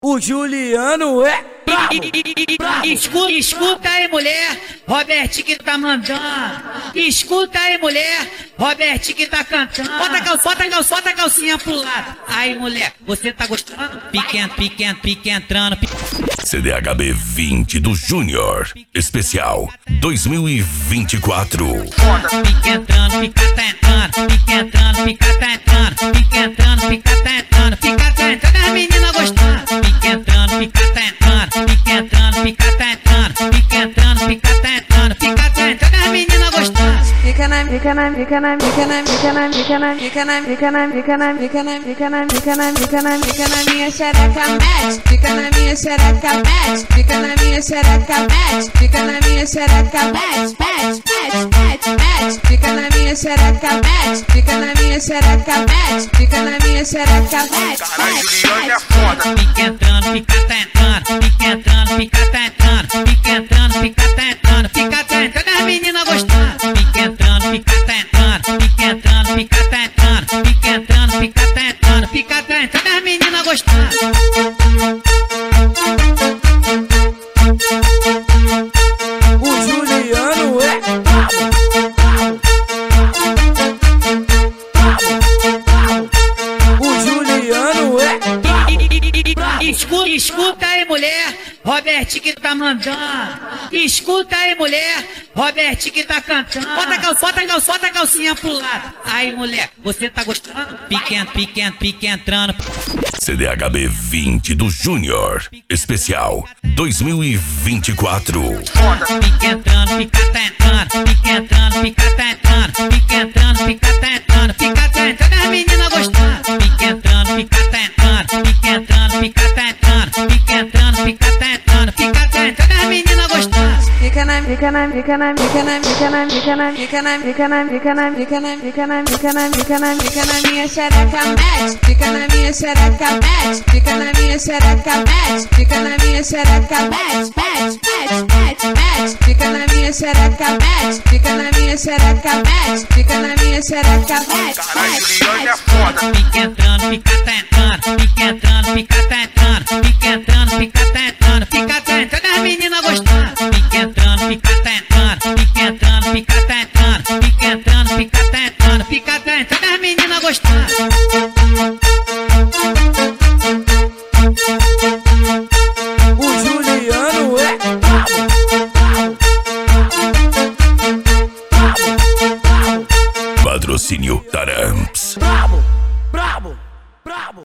O Juliano é brabo. Escuta aí, mulher, Robertinho que tá mandando. Escuta aí, mulher, Robertinho que tá cantando. Bota a calcinha pro lado. Aí, mulher, você tá gostando? Pique entrando. CDHB 20 do Júnior, especial 2024. Pique entrando, pica tá entrando. Pique entrando, pica tá entrando. Pique entrando, pica tá entrando. Pica tá entrando, as meninas gostando. Pique entrando, pica tá entrando. Pique entrando, pica tá entrando. Pique entrando, pica tá entrando. Pica tá entrando, as meninas gostando. Pica na minha xereca, mete. Pica na minha xereca, mete. Pica na minha xereca, mete. Pica na minha xereca, mete. Pica na minha xereca, mete. Pica na minha xereca, mete. Pica na minha xereca, mete. Caralho, Juliano é foda. Pique entrando, pica tá entrando. Pique entrando, pica tá entrando. Pique entrando, pica tá entrando. Pica tá entrando, as meninas gostando. Pique entrando, pica tá entrando. Pique entrando, pica tá entrando. Pique entrando, pica tá entrando. Pica tá entrando, as meninas gostando. O Juliano é brabo. O Juliano é brabo. Escuta aí, mulher, Robertinho que tá mandando. Escuta aí, mulher, Robertinho que tá cantando. Bota a calcinha pro lado. Aí, mulher, você tá gostando? Pique entrando. CDHB 20 do Júnior, especial 2024. Pique entrando, pica tá entrando. Pique entrando, pica tá entrando. Pique entrando, pica tá entrando. Pica tá entrando, as meninas gostando. Pique entrando, pica tá entrando. Pique entrando, pica tá entrando. Pique entrando, pica tá entrando. Pica tá entrando, as meninas gostando. Pica na minha xereca, mete. Pica na minha xereca, mete. Pica na minha xereca, mete. Pica na minha xereca, mete. Pica na minha xereca, mete. Pica na minha xereca, mete. Pica na minha xereca, mete. Caralho, Juliano é foda. Pique entrando, pica tá entrando. Pique